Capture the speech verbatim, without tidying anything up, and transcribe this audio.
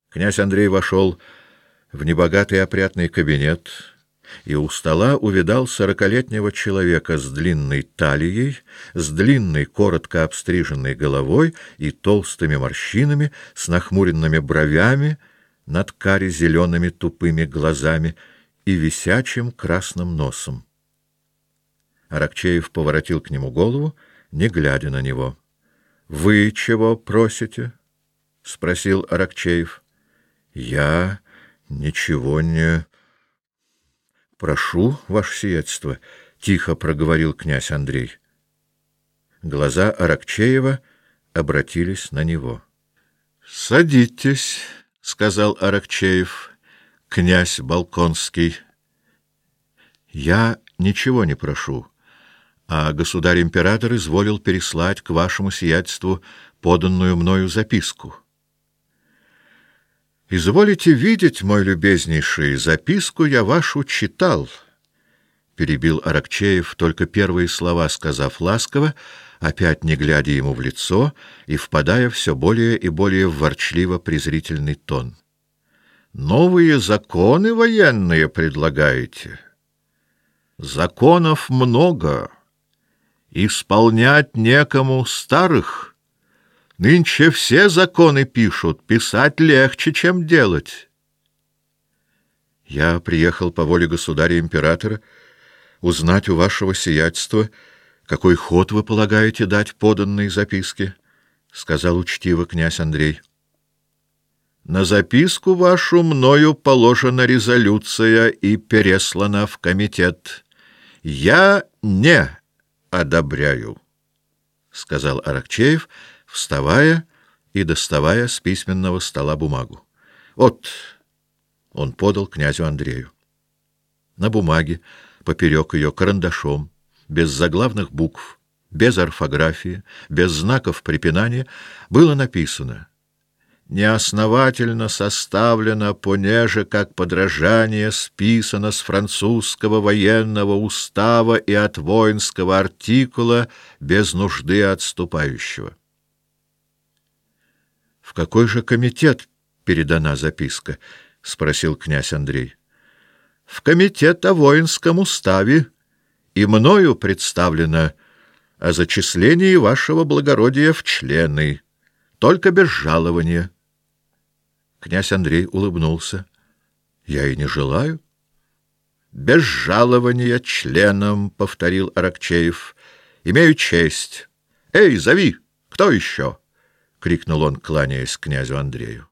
Князь Андрей вошел в небогатый опрятный кабинет и у стола увидал сорокалетнего человека с длинной талией, с длинной, коротко обстриженной головой и толстыми морщинами, с нахмуренными бровями, над кари зелеными тупыми глазами и висячим красным носом. Аракчеев поворотил к нему голову, не глядя на него. — Вы чего просите? — спросил Аракчеев. — Я ничего не прошу, ваше сиятельство, — тихо проговорил князь Андрей. Глаза Аракчеева обратились на него. — Садитесь, — сказал Аракчеев, — князь Болконский. — Я ничего не прошу, а государь-император изволил переслать к вашему сиятельству поданную мною записку. — Изволите видеть, мой любезнейший, записку я вашу читал, — перебил Аракчеев, только первые слова сказав ласково, опять не глядя ему в лицо и впадая все более и более в ворчливо-презрительный тон. — Новые законы военные предлагаете? Законов много. Исполнять некому старых. Нынче все законы пишут, писать легче, чем делать. Я приехал по воле государя-императора узнать у вашего сиятельства, какой ход вы полагаете дать поданной записке, — сказал учтиво князь Андрей. — На записку вашу мною положена резолюция и переслана в комитет. Я не одобряю, — сказал Аракчеев, вставая и доставая с письменного стола бумагу. — Вот, — он подал князю Андрею. На бумаге, поперек ее карандашом, без заглавных букв, без орфографии, без знаков препинания, было написано: неосновательно составлено, понеже как подражание списано с французского военного устава и от воинского артикула без нужды отступающего. — В какой же комитет передана записка? — спросил князь Андрей. — В комитет о воинском уставе, и мною представлено о зачислении вашего благородия в члены, только без жалования. Князь Андрей улыбнулся. — Я и не желаю. — Без жалования членом, — повторил Аракчеев. — Имею честь. Эй, зови! Кто еще? — крикнул он, кланяясь князю Андрею.